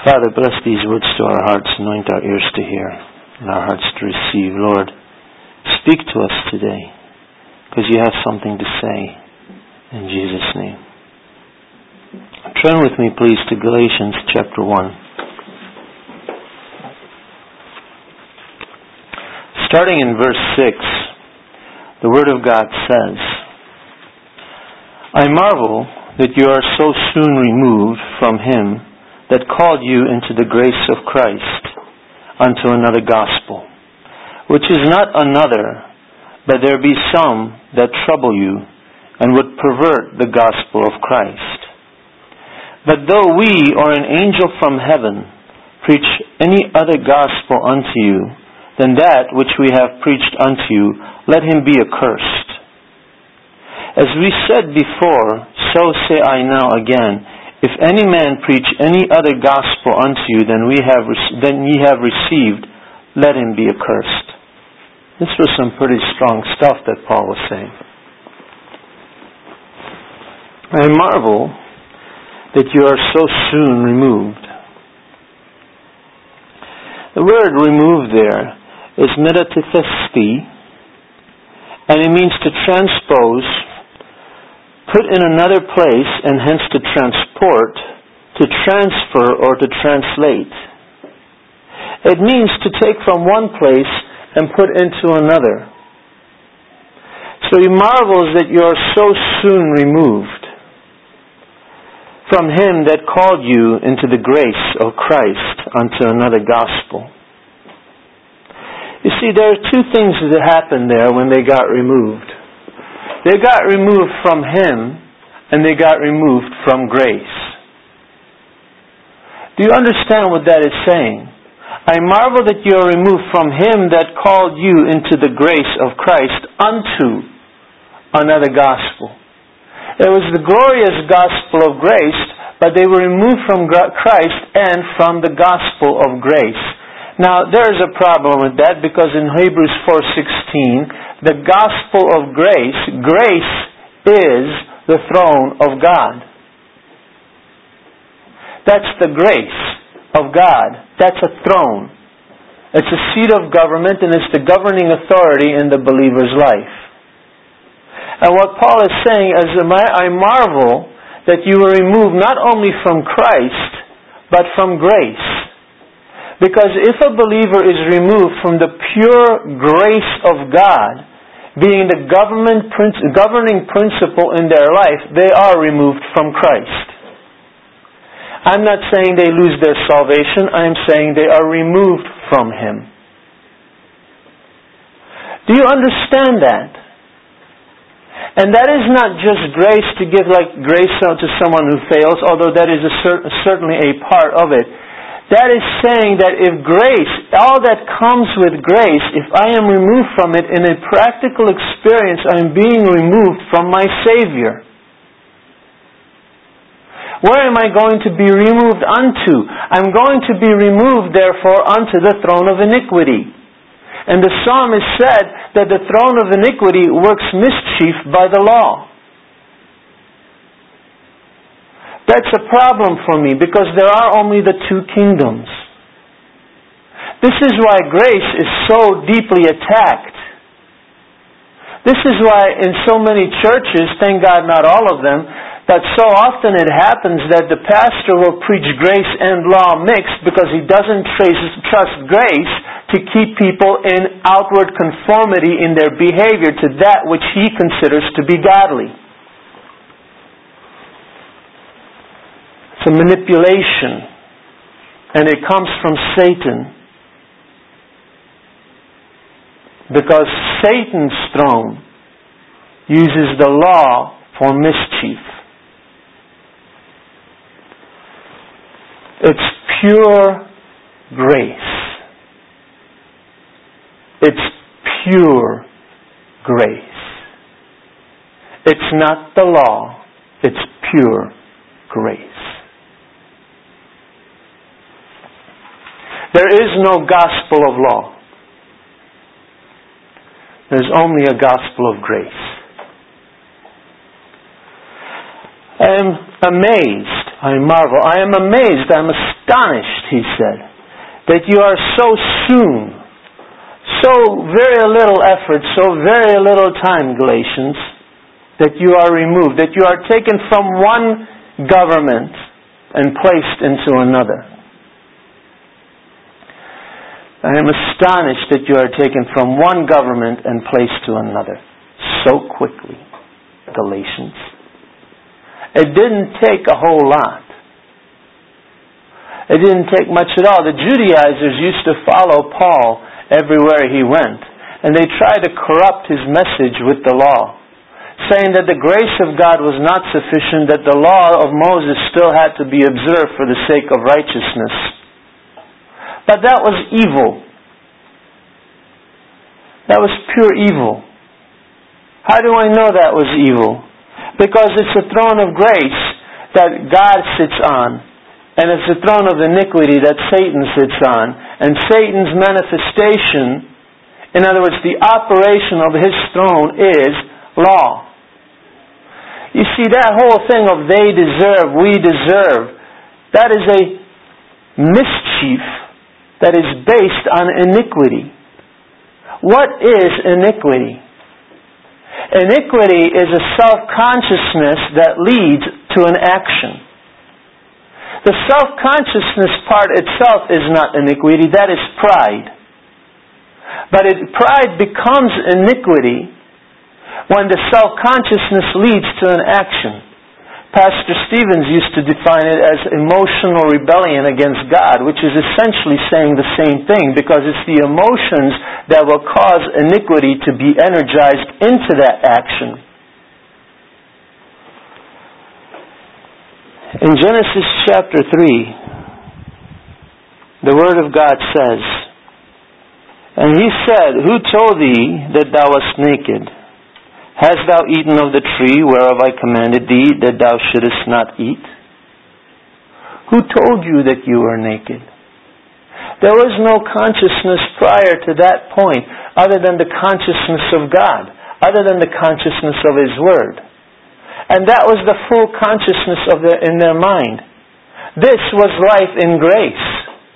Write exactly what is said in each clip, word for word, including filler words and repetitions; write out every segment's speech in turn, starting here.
Father, bless these words to our hearts, anoint our ears to hear, and our hearts to receive. Lord, speak to us today, because you have something to say. In Jesus' name. Turn with me, please, to Galatians chapter one. Starting in verse six, the Word of God says, I marvel that you are so soon removed from Him that called you into the grace of Christ unto another gospel, which is not another, but there be some that trouble you, and would pervert the gospel of Christ. But though we or an angel from heaven preach any other gospel unto you than that which we have preached unto you, let him be accursed. As we said before, so say I now again, if any man preach any other gospel unto you than we have than ye have received, let him be accursed. This was some pretty strong stuff that Paul was saying. I marvel that you are so soon removed. The word remove there is metatithesti, and it means to transpose, put in another place, and hence to transport, to transfer, or to translate. It means to take from one place and put into another. So he marvels that you are so soon removed from Him that called you into the grace of Christ unto another gospel. You see, there are two things that happened there when they got removed. They got removed from Him, and they got removed from grace. Do you understand what that is saying? I marvel that you are removed from Him that called you into the grace of Christ unto another gospel. It was the glorious gospel of grace, but they were removed from Christ and from the gospel of grace. Now, there is a problem with that, because in Hebrews four sixteen, the gospel of grace, grace is the throne of God. That's the grace of God. That's a throne. It's a seat of government, and it's the governing authority in the believer's life. And what Paul is saying is, I marvel that you were removed not only from Christ, but from grace. Because if a believer is removed from the pure grace of God, being the government, governing principle in their life, they are removed from Christ. I'm not saying they lose their salvation. I'm saying they are removed from Him. Do you understand that? And that is not just grace to give like grace to someone who fails, although that is a cer- certainly a part of it. That is saying that if grace, all that comes with grace, if I am removed from it in a practical experience, I am being removed from my Savior. Where am I going to be removed unto? I'm going to be removed, therefore, unto the throne of iniquity. And the psalmist said that the throne of iniquity works mischief by the law. That's a problem for me, because there are only the two kingdoms. This is why grace is so deeply attacked. This is why in so many churches, thank God not all of them, that so often it happens that the pastor will preach grace and law mixed because he doesn't trace, trust grace to keep people in outward conformity in their behavior to that which he considers to be godly. It's a manipulation, and it comes from Satan. Because Satan's throne uses the law for mischief. It's pure grace. It's pure grace. It's not the law. It's pure grace. There is no gospel of law. There's only a gospel of grace. I am amazed. I marvel. I am amazed. I'm astonished, he said, that you are so soon, so very little effort, so very little time, Galatians, that you are removed, that you are taken from one government and placed into another. I am astonished that you are taken from one government and placed to another so quickly, Galatians. It didn't take a whole lot. It didn't take much at all. The Judaizers used to follow Paul everywhere he went, and they tried to corrupt his message with the law, saying that the grace of God was not sufficient, that the law of Moses still had to be observed for the sake of righteousness. But that was evil. That was pure evil. How do I know that was evil? Because it's a throne of grace that God sits on, and it's a throne of iniquity that Satan sits on. And Satan's manifestation, in other words, the operation of his throne is law. You see, that whole thing of they deserve, we deserve, that is a mischief that is based on iniquity. What is iniquity? Iniquity is a self-consciousness that leads to an action. The self-consciousness part itself is not iniquity, that is pride. But it, pride becomes iniquity when the self-consciousness leads to an action. Pastor Stevens used to define it as emotional rebellion against God, which is essentially saying the same thing, because it's the emotions that will cause iniquity to be energized into that action. In Genesis chapter three, the Word of God says, "And he said, Who told thee that thou wast naked? Hast thou eaten of the tree whereof I commanded thee that thou shouldest not eat? Who told you that you were naked?" There was no consciousness prior to that point other than the consciousness of God, other than the consciousness of His Word. And that was the full consciousness of their, in their mind. This was life in grace.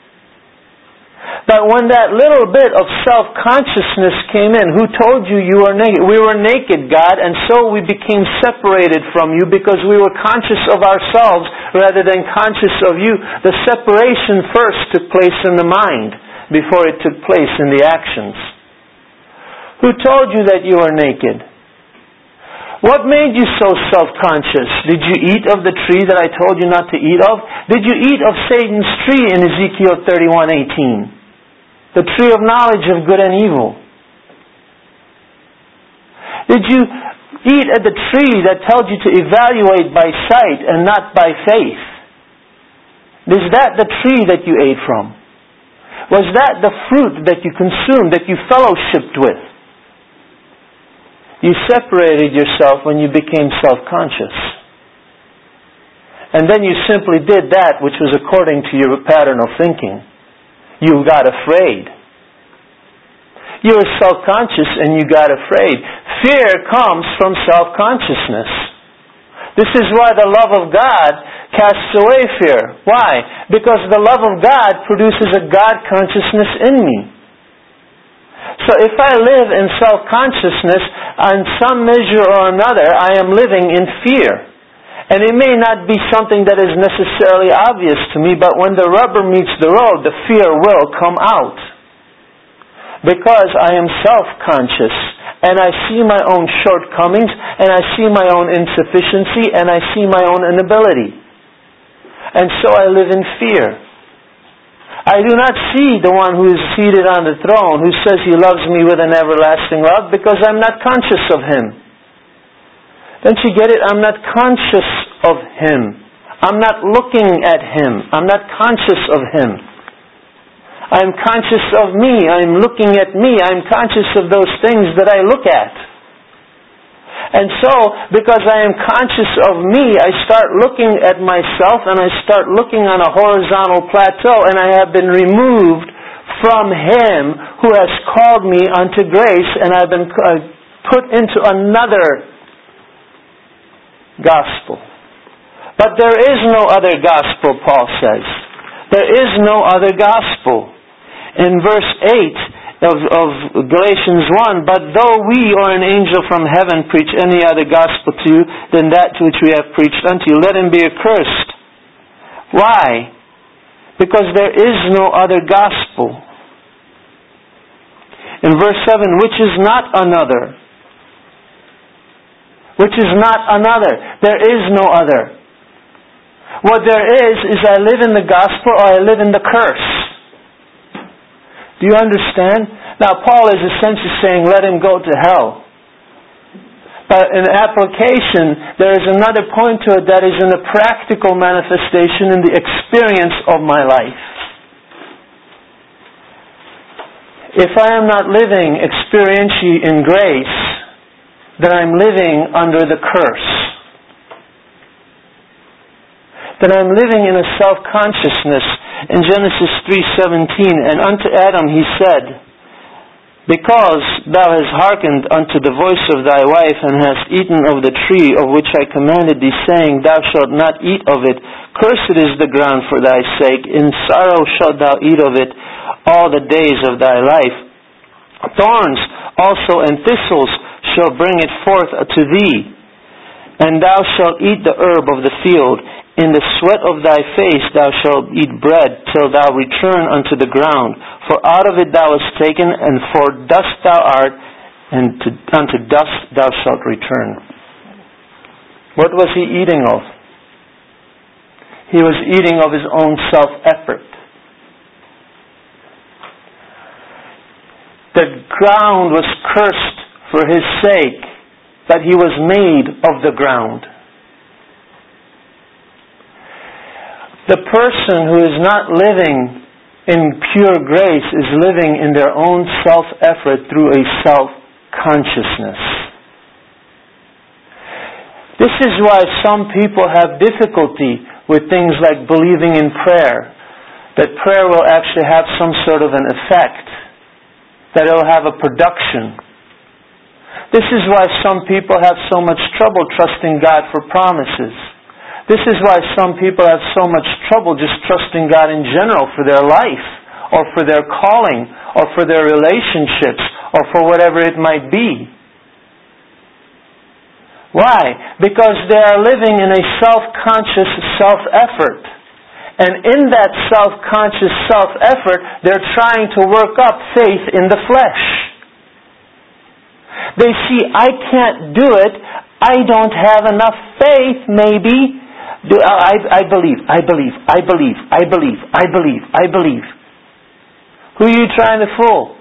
But when that little bit of self-consciousness came in, who told you you were naked? We were naked, God, and so we became separated from you because we were conscious of ourselves rather than conscious of you. The separation first took place in the mind before it took place in the actions. Who told you that you were naked? What made you so self-conscious? Did you eat of the tree that I told you not to eat of? Did you eat of Satan's tree in Ezekiel thirty-one eighteen? The tree of knowledge of good and evil. Did you eat at the tree that tells you to evaluate by sight and not by faith? Is that the tree that you ate from? Was that the fruit that you consumed, that you fellowshipped with? You separated yourself when you became self-conscious. And then you simply did that which was according to your pattern of thinking. You got afraid. You were self-conscious and you got afraid. Fear comes from self-consciousness. This is why the love of God casts away fear. Why? Because the love of God produces a God consciousness in me. So if I live in self-consciousness, on some measure or another, I am living in fear. And it may not be something that is necessarily obvious to me, but when the rubber meets the road, the fear will come out. Because I am self-conscious, and I see my own shortcomings, and I see my own insufficiency, and I see my own inability. And so I live in fear. I do not see the one who is seated on the throne, who says He loves me with an everlasting love, because I'm not conscious of Him. Don't you get it? I'm not conscious of Him. I'm not looking at Him. I'm not conscious of Him. I'm conscious of me. I'm looking at me. I'm conscious of those things that I look at. And so, because I am conscious of me, I start looking at myself and I start looking on a horizontal plateau, and I have been removed from Him who has called me unto grace, and I've been put into another gospel. But there is no other gospel, Paul says. There is no other gospel. In verse eight of, of Galatians one, but though we or an angel from heaven preach any other gospel to you than that which we have preached unto you, let him be accursed. Why? Because there is no other gospel. In verse seven, which is not another. Which is not another. There is no other. What there is, is I live in the gospel or I live in the curse. Do you understand? Now Paul is essentially saying, let him go to hell. But in application, there is another point to it that is in the practical manifestation in the experience of my life. If I am not living experientially in grace, then I'm living under the curse. That I'm living in a self-consciousness. In Genesis three seventeen, and unto Adam he said, because thou hast hearkened unto the voice of thy wife, and hast eaten of the tree of which I commanded thee, saying, thou shalt not eat of it, cursed is the ground for thy sake, in sorrow shalt thou eat of it all the days of thy life. Thorns also and thistles shall bring it forth to thee, and thou shalt eat the herb of the field. In the sweat of thy face thou shalt eat bread, till thou return unto the ground. For out of it thou wast taken, and for dust thou art, and to, unto dust thou shalt return. What was he eating of? He was eating of his own self-effort. The ground was cursed for his sake, but he was made of the ground. The person who is not living in pure grace is living in their own self-effort through a self-consciousness. This is why some people have difficulty with things like believing in prayer, that prayer will actually have some sort of an effect, that it will have a production. This is why some people have so much trouble trusting God for promises. This is why some people have so much trouble just trusting God in general for their life, or for their calling, or for their relationships, or for whatever it might be. Why? Because they are living in a self-conscious self-effort. And in that self-conscious self-effort, they're trying to work up faith in the flesh. They see, I can't do it. I don't have enough faith, maybe. Do, I, I believe, I believe, I believe, I believe, I believe, I believe. Who are you trying to fool?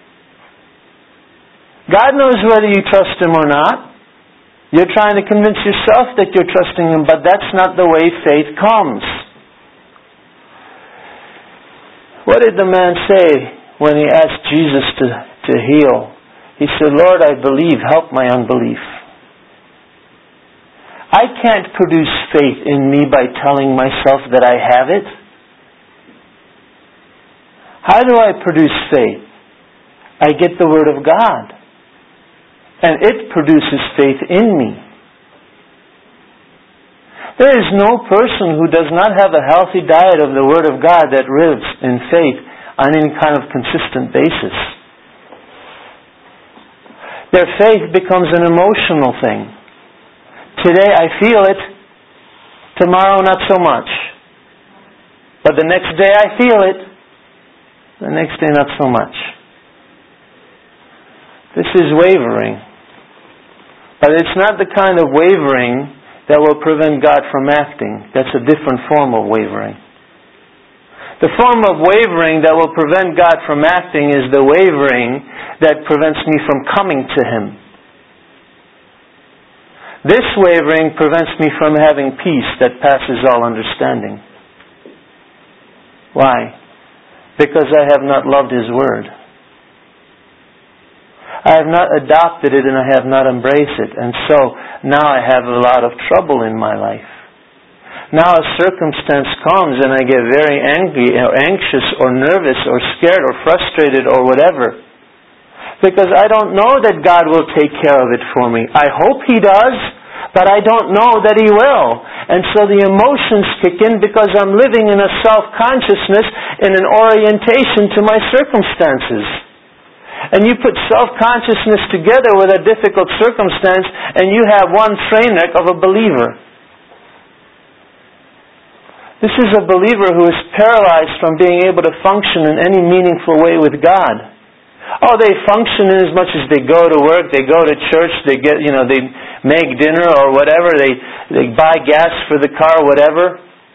God knows whether you trust Him or not. You're trying to convince yourself that you're trusting Him, but that's not the way faith comes. What did the man say when he asked Jesus to, to heal? He said, Lord, I believe, help my unbelief. I can't produce faith in me by telling myself that I have it. How do I produce faith? I get the Word of God. And it produces faith in me. There is no person who does not have a healthy diet of the Word of God that lives in faith on any kind of consistent basis. Their faith becomes an emotional thing. Today I feel it, tomorrow not so much. But the next day I feel it, the next day not so much. This is wavering. But it's not the kind of wavering that will prevent God from acting. That's a different form of wavering. The form of wavering that will prevent God from acting is the wavering that prevents me from coming to Him. This wavering prevents me from having peace that passes all understanding. Why? Because I have not loved His Word. I have not adopted it and I have not embraced it. And so now I have a lot of trouble in my life. Now a circumstance comes and I get very angry or anxious or nervous or scared or frustrated or whatever. Because I don't know that God will take care of it for me. I hope He does, But I don't know that He will. And so the emotions kick in because I'm living in a self-consciousness, in an orientation to my circumstances. And you put self-consciousness together with a difficult circumstance, and you have one train wreck of a believer. This is a believer who is paralyzed from being able to function in any meaningful way with God. Oh, they function in as much as they go to work, they go to church, they get, you know, they make dinner or whatever, they they buy gas for the car, whatever.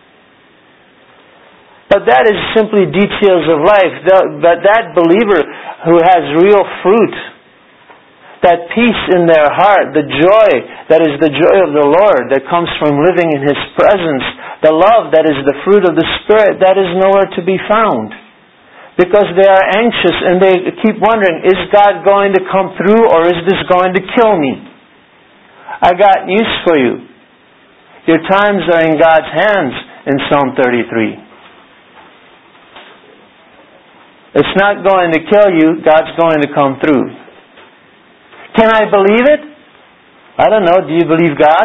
But that is simply details of life. But that believer who has real fruit, that peace in their heart, the joy that is the joy of the Lord that comes from living in His presence, the love that is the fruit of the Spirit, that is nowhere to be found. Because they are anxious and they keep wondering, is God going to come through or is this going to kill me? I got news for you. Your times are in God's hands in Psalm thirty-three. It's not going to kill you, God's going to come through. Can I believe it? I don't know, do you believe God?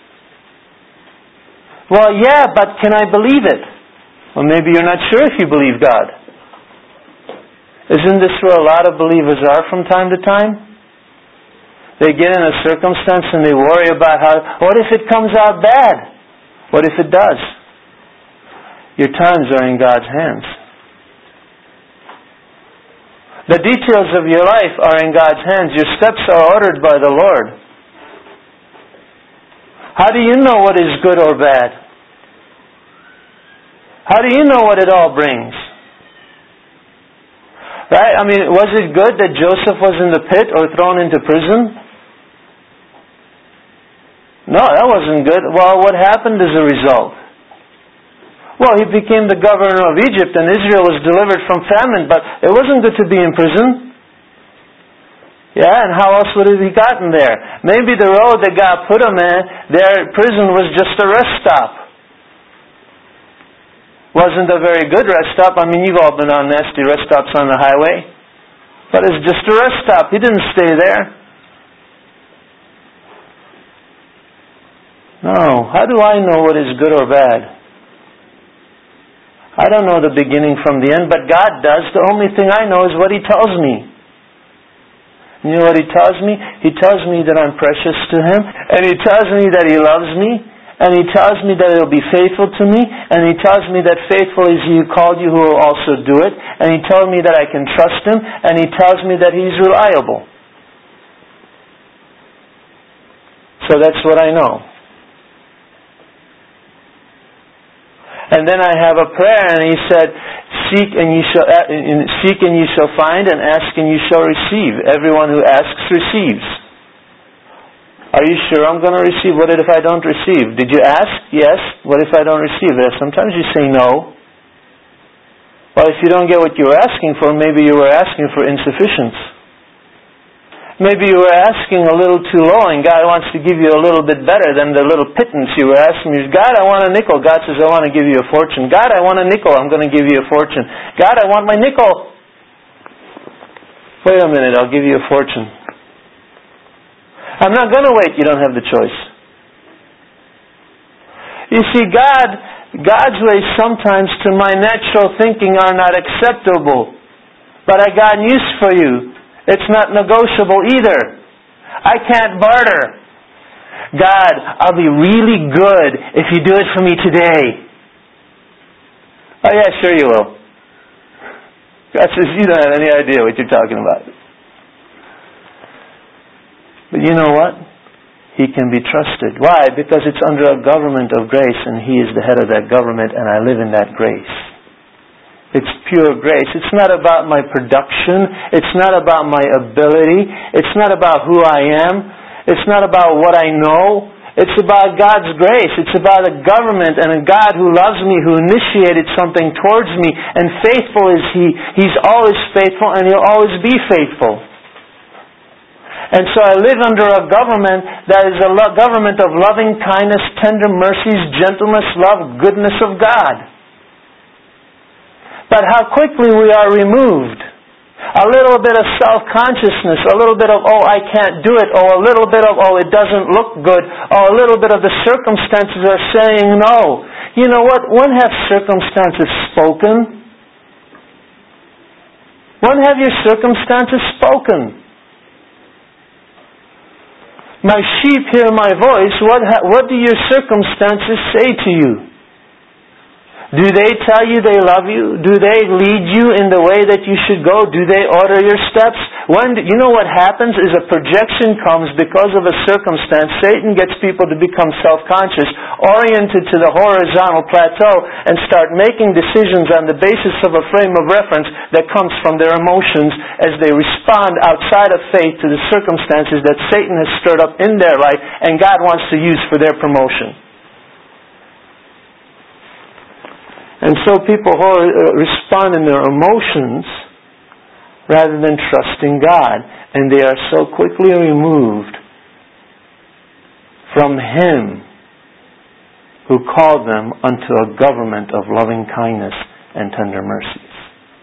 Well, yeah, but can I believe it? Well, maybe you're not sure if you believe God. Isn't this where a lot of believers are from time to time? They get in a circumstance and they worry about how, what if it comes out bad? What if it does? Your times are in God's hands. The details of your life are in God's hands. Your steps are ordered by the Lord. How do you know what is good or bad? How do you know what it all brings? Right? I mean, was it good that Joseph was in the pit or thrown into prison? No, that wasn't good. Well, what happened as a result? Well, he became the governor of Egypt and Israel was delivered from famine, but it wasn't good to be in prison. Yeah, and how else would he have gotten there? Maybe the road that God put him in, their prison was just a rest stop. Wasn't a very good rest stop. I mean, you've all been on nasty rest stops on the highway. But it's just a rest stop. He didn't stay there. No. How do I know what is good or bad? I don't know the beginning from the end, but God does. The only thing I know is what He tells me. You know what He tells me? He tells me that I'm precious to Him, and He tells me that He loves me, and He tells me that He'll be faithful to me, and He tells me that faithful is He who called you who will also do it, and He tells me that I can trust Him, and He tells me that He's reliable. So that's what I know. And then I have a prayer, and He said, "Seek and you shall seek and you shall find, and ask and you shall receive. Everyone who asks receives." Are you sure I'm going to receive? What if I don't receive? Did you ask? Yes. What if I don't receive it? Sometimes you say no. Well, if you don't get what you were asking for, maybe you were asking for insufficiency. Maybe you were asking a little too low and God wants to give you a little bit better than the little pittance you were asking. God, I want a nickel. God says, I want to give you a fortune. God, I want a nickel. I'm going to give you a fortune. God, I want my nickel. Wait a minute, I'll give you a fortune. I'm not going to wait. You don't have the choice. You see, God, God's ways sometimes to my natural thinking are not acceptable. But I got news for you. It's not negotiable either. I can't barter. God, I'll be really good if you do it for me today. Oh yeah, sure you will. God says, you don't have any idea what you're talking about. But you know what? He can be trusted. Why? Because it's under a government of grace and He is the head of that government and I live in that grace. It's pure grace. It's not about my production. It's not about my ability. It's not about who I am. It's not about what I know. It's about God's grace. It's about a government and a God who loves me, who initiated something towards me. And faithful is He. He's always faithful and He'll always be faithful. And so I live under a government that is a government of loving kindness, tender mercies, gentleness, love, goodness of God. But how quickly we are removed. A little bit of self-consciousness, a little bit of, oh, I can't do it, or a little bit of, oh, it doesn't look good, or a little bit of the circumstances are saying no. You know what? When have circumstances spoken? When have your circumstances spoken? My sheep hear my voice. What, ha- what do your circumstances say to you? Do they tell you they love you? Do they lead you in the way that you should go? Do they order your steps? When do, you know what happens is a projection comes because of a circumstance. Satan gets people to become self-conscious, oriented to the horizontal plateau, and start making decisions on the basis of a frame of reference that comes from their emotions as they respond outside of faith to the circumstances that Satan has stirred up in their life and God wants to use for their promotion. And so people respond in their emotions rather than trusting God. And they are so quickly removed from Him who called them unto a government of loving kindness and tender mercies.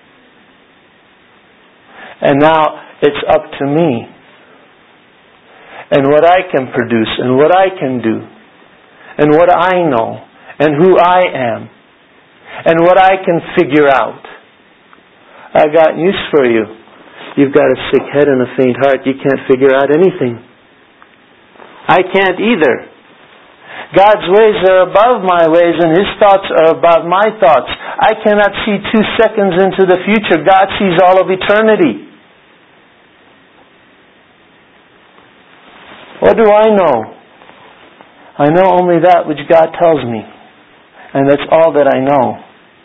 And now it's up to me and what I can produce and what I can do and what I know and who I am and what I can figure out. I got news for you. You've got a sick head and a faint heart. You can't figure out anything. I can't either. God's ways are above my ways and His thoughts are above my thoughts. I cannot see two seconds into the future. God sees all of eternity. What do I know? I know only that which God tells me. And that's all that I know.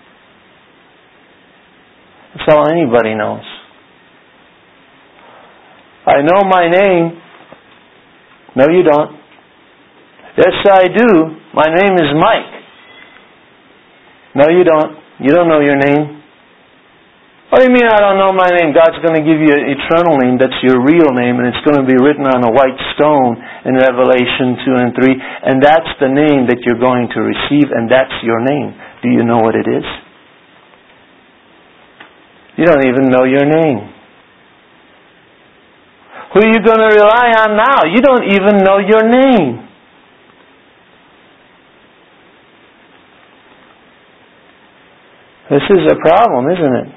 That's all anybody knows. I know my name. No, you don't. Yes, I do. My name is Mike. No, you don't. You don't know your name. What do you mean I don't know my name? God's going to give you an eternal name. That's your real name, and it's going to be written on a white stone in Revelation two and three, and that's the name that you're going to receive, and that's your name. Do you know what it is? You don't even know your name. Who are you going to rely on now? You don't even know your name. This is a problem, isn't it?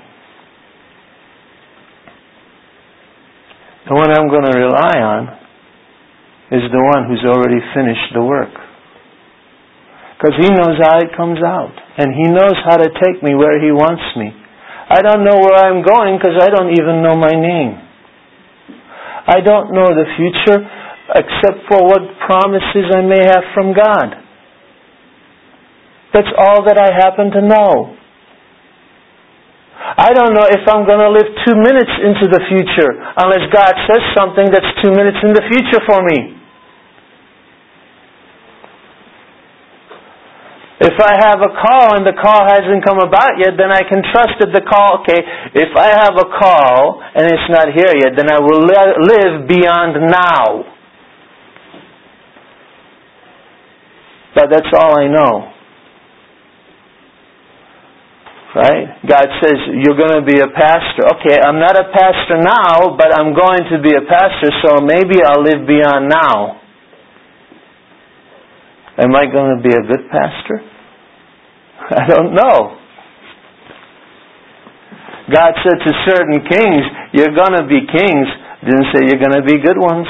The one I'm going to rely on is the one who's already finished the work. Because He knows how it comes out. And He knows how to take me where He wants me. I don't know where I'm going because I don't even know my name. I don't know the future except for what promises I may have from God. That's all that I happen to know. I don't know if I'm going to live two minutes into the future unless God says something that's two minutes in the future for me. If I have a call and the call hasn't come about yet, then I can trust that the call, okay, if I have a call and it's not here yet, then I will li- live beyond now. But that's all I know. Right? God says, you're going to be a pastor. Okay, I'm not a pastor now, but I'm going to be a pastor, so maybe I'll live beyond now. Am I going to be a good pastor? I don't know. God said to certain kings, you're going to be kings. Didn't say you're going to be good ones.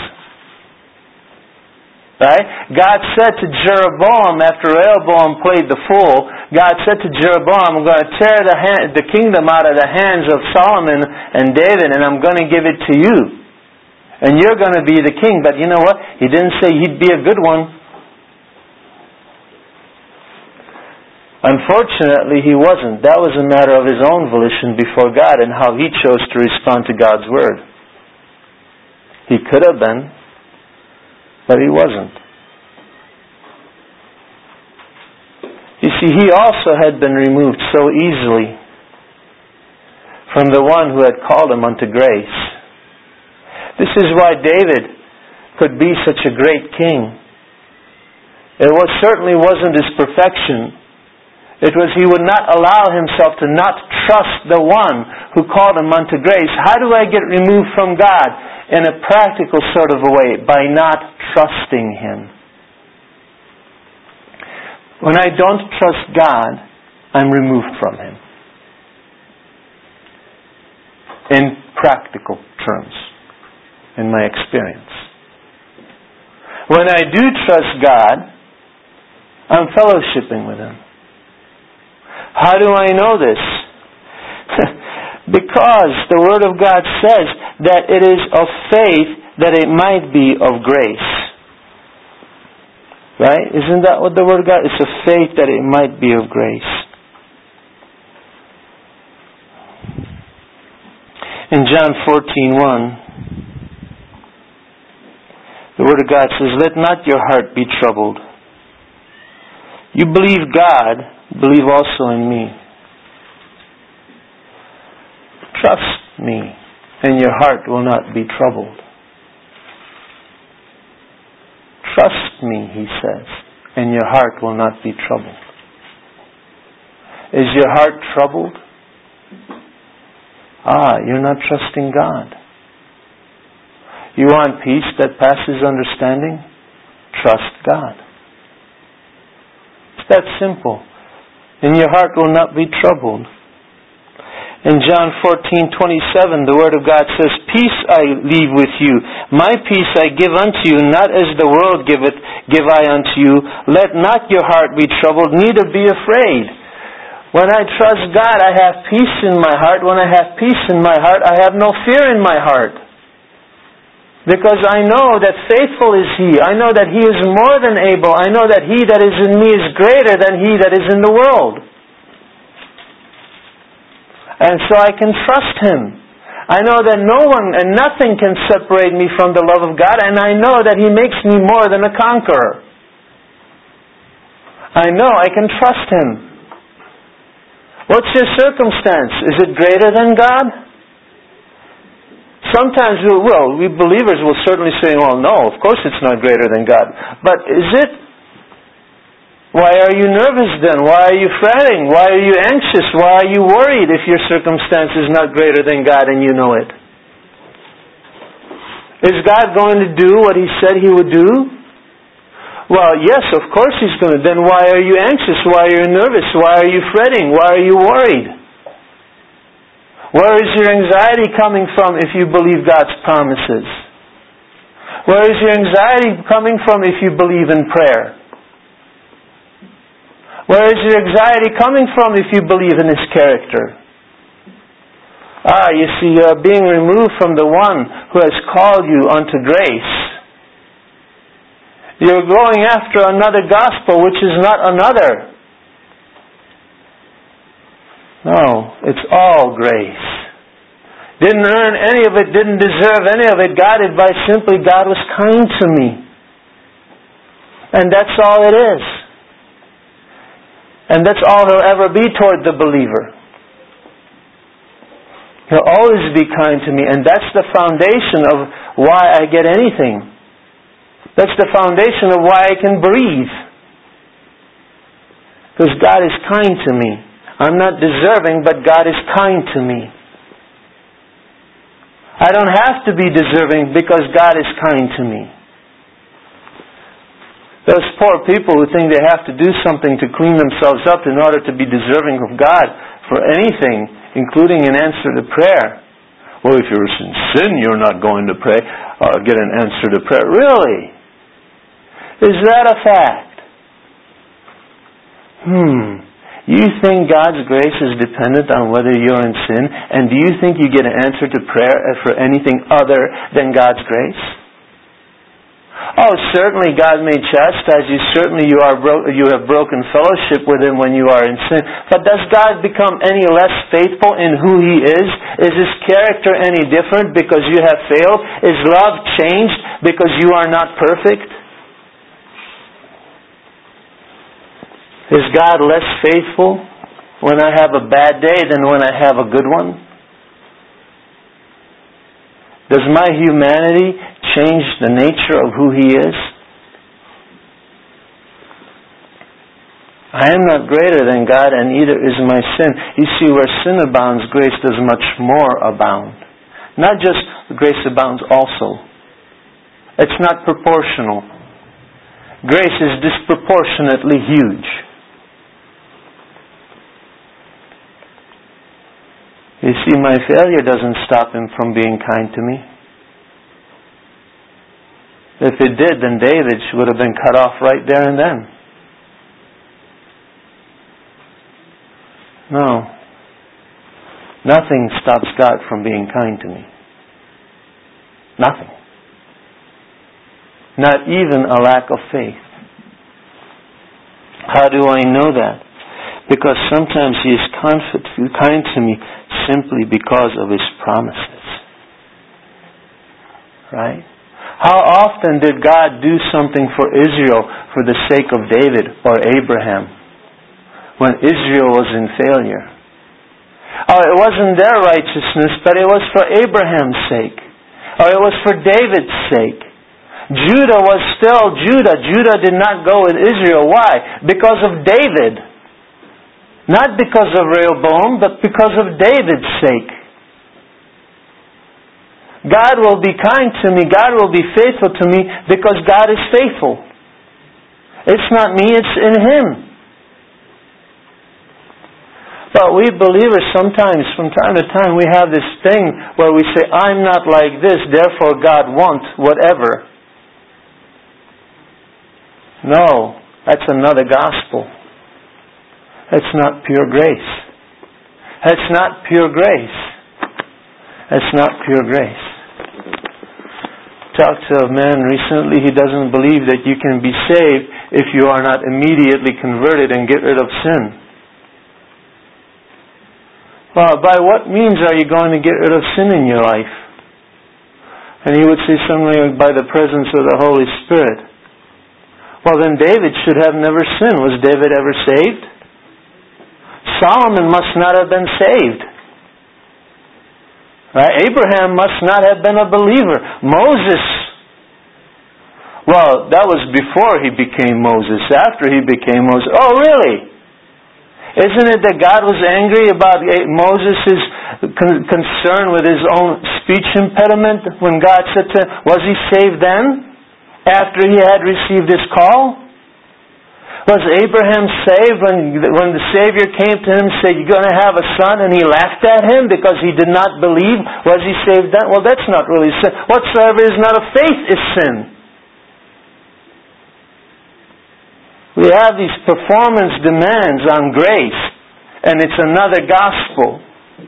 Right? God said to Jeroboam, after Rehoboam played the fool, God said to Jeroboam, I'm going to tear the, hand, the kingdom out of the hands of Solomon and David, and I'm going to give it to you. And you're going to be the king. But you know what? He didn't say he'd be a good one. Unfortunately, he wasn't. That was a matter of his own volition before God and how he chose to respond to God's word. He could have been, but he wasn't. You see, he also had been removed so easily from the one who had called him unto grace. This is why David could be such a great king. It was certainly wasn't his perfection. It was he would not allow himself to not trust the one who called him unto grace. How do I get removed from God? In a practical sort of a way, by not trusting Him. When I don't trust God, I'm removed from Him. In practical terms, in my experience. When I do trust God, I'm fellowshipping with Him. How do I know this? Because the Word of God says that it is of faith that it might be of grace. Right? Isn't that what the Word of God is? It's of faith that it might be of grace. In John fourteen one, the Word of God says, "Let not your heart be troubled. You believe God, believe also in me. Trust me, and your heart will not be troubled." Trust me, He says, and your heart will not be troubled. Is your heart troubled? Ah, you're not trusting God. You want peace that passes understanding? Trust God. It's that simple. And your heart will not be troubled. In John fourteen twenty-seven, the Word of God says, "Peace I leave with you. My peace I give unto you, not as the world giveth, give I unto you. Let not your heart be troubled, neither be afraid." When I trust God, I have peace in my heart. When I have peace in my heart, I have no fear in my heart. Because I know that faithful is He. I know that He is more than able. I know that He that is in me is greater than he that is in the world. And so I can trust Him. I know that no one and nothing can separate me from the love of God, and I know that He makes me more than a conqueror. I know I can trust Him. What's your circumstance? Is it greater than God? Sometimes we will. We believers will certainly say, well, no, of course it's not greater than God. But is it? Why are you nervous then? Why are you fretting? Why are you anxious? Why are you worried if your circumstance is not greater than God and you know it? Is God going to do what He said He would do? Well, yes, of course He's going to. Then why are you anxious? Why are you nervous? Why are you fretting? Why are you worried? Where is your anxiety coming from if you believe God's promises? Where is your anxiety coming from if you believe in prayer? Where is your anxiety coming from if you believe in His character? Ah, you see, you are being removed from the one who has called you unto grace. You're going after another gospel which is not another. No, it's all grace. Didn't earn any of it, didn't deserve any of it. Got it by simply God was kind to me. And that's all it is. And that's all He'll ever be toward the believer. He'll always be kind to me. And that's the foundation of why I get anything. That's the foundation of why I can breathe. Because God is kind to me. I'm not deserving, but God is kind to me. I don't have to be deserving because God is kind to me. Those poor people who think they have to do something to clean themselves up in order to be deserving of God for anything, including an answer to prayer. Well, if you're in sin, you're not going to pray, uh, get an answer to prayer. Really? Is that a fact? Hmm. You think God's grace is dependent on whether you're in sin? And do you think you get an answer to prayer for anything other than God's grace? Oh, certainly God may chastise you. Certainly you are bro- you have broken fellowship with Him when you are in sin. But does God become any less faithful in who He is? Is His character any different because you have failed? Is love changed because you are not perfect? Is God less faithful when I have a bad day than when I have a good one? Does my humanity change the nature of who He is? I am not greater than God, and neither is my sin. You see, where sin abounds, grace does much more abound. Not just grace abounds also. It's not proportional. Grace is disproportionately huge. You see, my failure doesn't stop Him from being kind to me. If it did, then David would have been cut off right there and then. No. Nothing stops God from being kind to me. Nothing. Not even a lack of faith. How do I know that? Because sometimes He is kind to me simply because of His promises. Right? How often did God do something for Israel for the sake of David or Abraham when Israel was in failure? Oh, it wasn't their righteousness, but it was for Abraham's sake. Or it was for David's sake. Judah was still Judah. Judah did not go with Israel. Why? Because of David. Not because of Rehoboam, but because of David's sake. God will be kind to me. God will be faithful to me because God is faithful. It's not me, it's in Him. But we believers sometimes, from time to time, we have this thing where we say, I'm not like this, therefore God wants whatever. No, that's another gospel. It's not pure grace. It's not pure grace. It's not pure grace. Talked to a man recently, he doesn't believe that you can be saved if you are not immediately converted and get rid of sin. Well, by what means are you going to get rid of sin in your life? And he would say something like, by the presence of the Holy Spirit. Well, then David should have never sinned. Was David ever saved? Solomon must not have been saved. Right? Abraham must not have been a believer. Moses, well, that was before he became Moses. After he became Moses. Oh, really? Isn't it that God was angry about Moses' con- concern with his own speech impediment when God said to him, was he saved then? After he had received his call? Was Abraham saved when, when the Savior came to him and said, you're going to have a son, and he laughed at him because he did not believe? Was he saved then? Well, that's not really sin. Whatsoever is not of faith is sin. We have these performance demands on grace, and it's another gospel.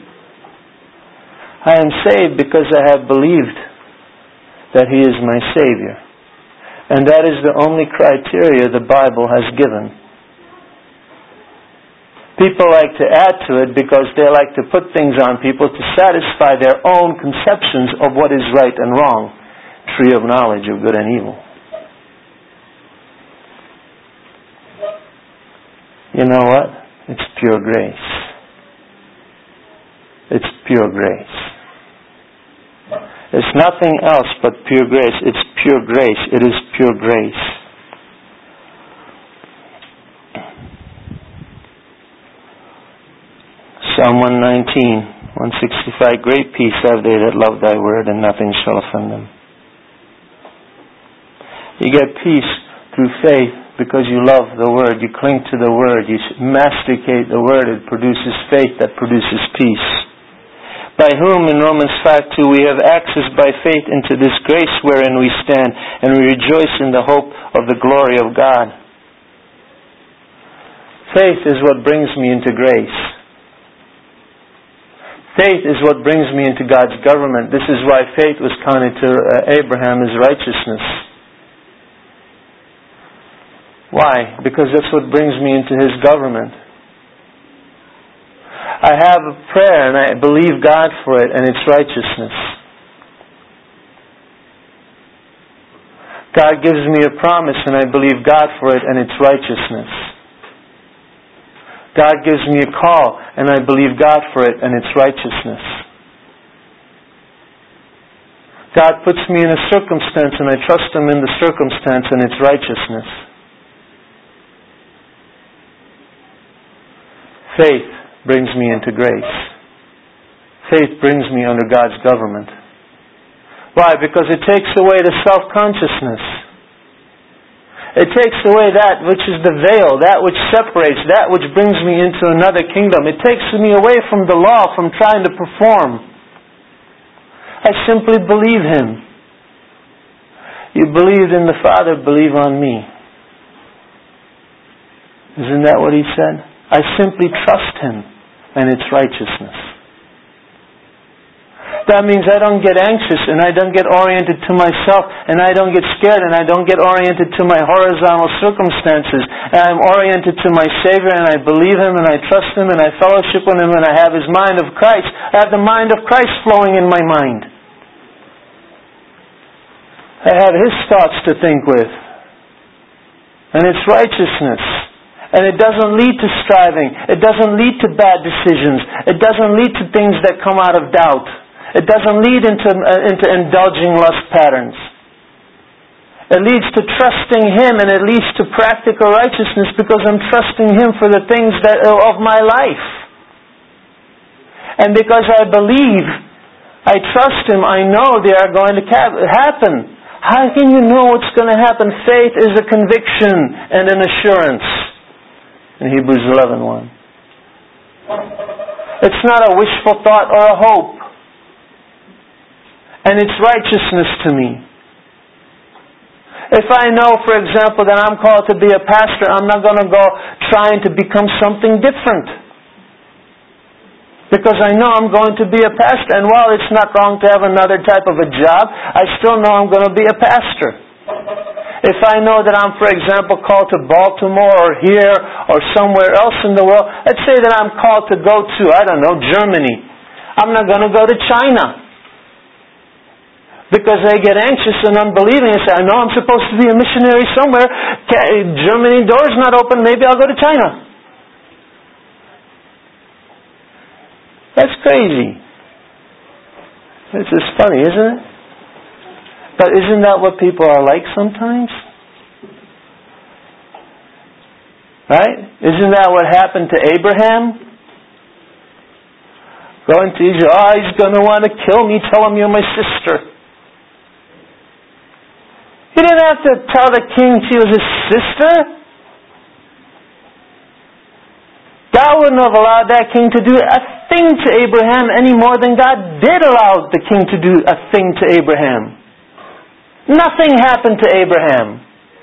I am saved because I have believed that He is my Savior. And that is the only criteria the Bible has given. People like to add to it because they like to put things on people to satisfy their own conceptions of what is right and wrong. Tree of knowledge of good and evil. You know what? It's pure grace. It's pure grace. It's nothing else but pure grace. It's pure grace. It is pure grace. Psalm one nineteen, one sixty-five, great peace have they that love Thy word, and nothing shall offend them. You get peace through faith because you love the word. You cling to the word. You masticate the word. It produces faith that produces peace. By whom, in Romans five two, we have access by faith into this grace wherein we stand, and we rejoice in the hope of the glory of God. Faith is what brings me into grace. Faith is what brings me into God's government. This is why faith was counted to Abraham as righteousness. Why? Because that's what brings me into His government. I have a prayer and I believe God for it, and it's righteousness. God gives me a promise and I believe God for it, and it's righteousness. God gives me a call and I believe God for it, and it's righteousness. God puts me in a circumstance and I trust Him in the circumstance, and it's righteousness. Faith brings me into grace. Faith brings me under God's government. Why? Because it takes away the self-consciousness. It takes away that which is the veil, that which separates, that which brings me into another kingdom. It takes me away from the law, from trying to perform. I simply believe Him. You believed in the Father, believe on me. Isn't that what He said? I simply trust Him and it's righteousness. That means I don't get anxious and I don't get oriented to myself and I don't get scared and I don't get oriented to my horizontal circumstances. And I'm oriented to my Savior and I believe Him and I trust Him and I fellowship with Him and I have His mind of Christ. I have the mind of Christ flowing in my mind. I have His thoughts to think with. And it's righteousness. And it doesn't lead to striving. It doesn't lead to bad decisions. It doesn't lead to things that come out of doubt. It doesn't lead into, uh, into indulging lust patterns. It leads to trusting Him and it leads to practical righteousness because I'm trusting Him for the things that are of my life. And because I believe, I trust Him, I know they are going to happen. How can you know what's going to happen? Faith is a conviction and an assurance. In Hebrews eleven one. It's not a wishful thought or a hope. And it's righteousness to me. If I know, for example, that I'm called to be a pastor, I'm not going to go trying to become something different. Because I know I'm going to be a pastor. And while it's not wrong to have another type of a job, I still know I'm going to be a pastor. If I know that I'm, for example, called to Baltimore or here or somewhere else in the world, let's say that I'm called to go to, I don't know, Germany. I'm not going to go to China. Because they get anxious and unbelieving and say, I know I'm supposed to be a missionary somewhere. Germany door's not open, maybe I'll go to China. That's crazy. It's just funny, isn't it? But isn't that what people are like sometimes? Right? Isn't that what happened to Abraham? Going to Egypt, oh, he's going to want to kill me, tell him you're my sister. He didn't have to tell the king she was his sister. God wouldn't have allowed that king to do a thing to Abraham any more than God did allow the king to do a thing to Abraham. Nothing happened to Abraham.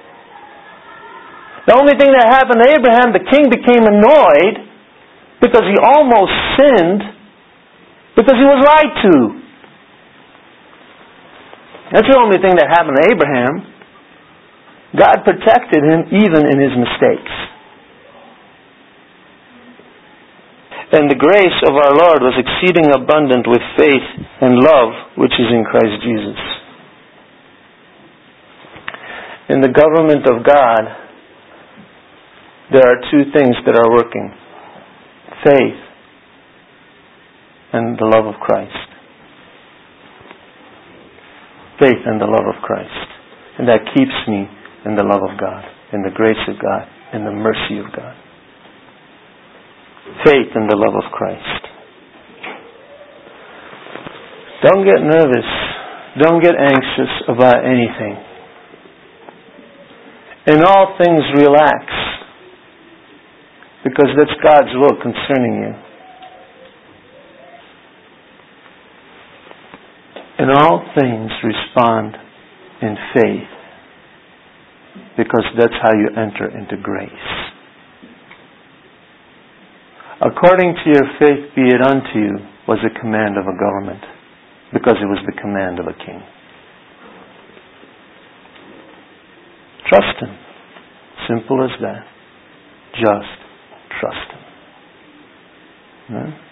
The only thing that happened to Abraham, the king became annoyed because he almost sinned because he was lied to. That's the only thing that happened to Abraham. God protected him even in his mistakes. And the grace of our Lord was exceeding abundant with faith and love which is in Christ Jesus. In the government of God, there are two things that are working. Faith and the love of Christ. Faith and the love of Christ. And that keeps me in the love of God, in the grace of God, in the mercy of God. Faith and the love of Christ. Don't get nervous. Don't get anxious about anything. In all things relax, because that's God's will concerning you. In all things respond in faith, because that's how you enter into grace. According to your faith be it unto you was a command of a government, because it was the command of a king. Trust Him. Simple as that. Just trust Him. Hmm?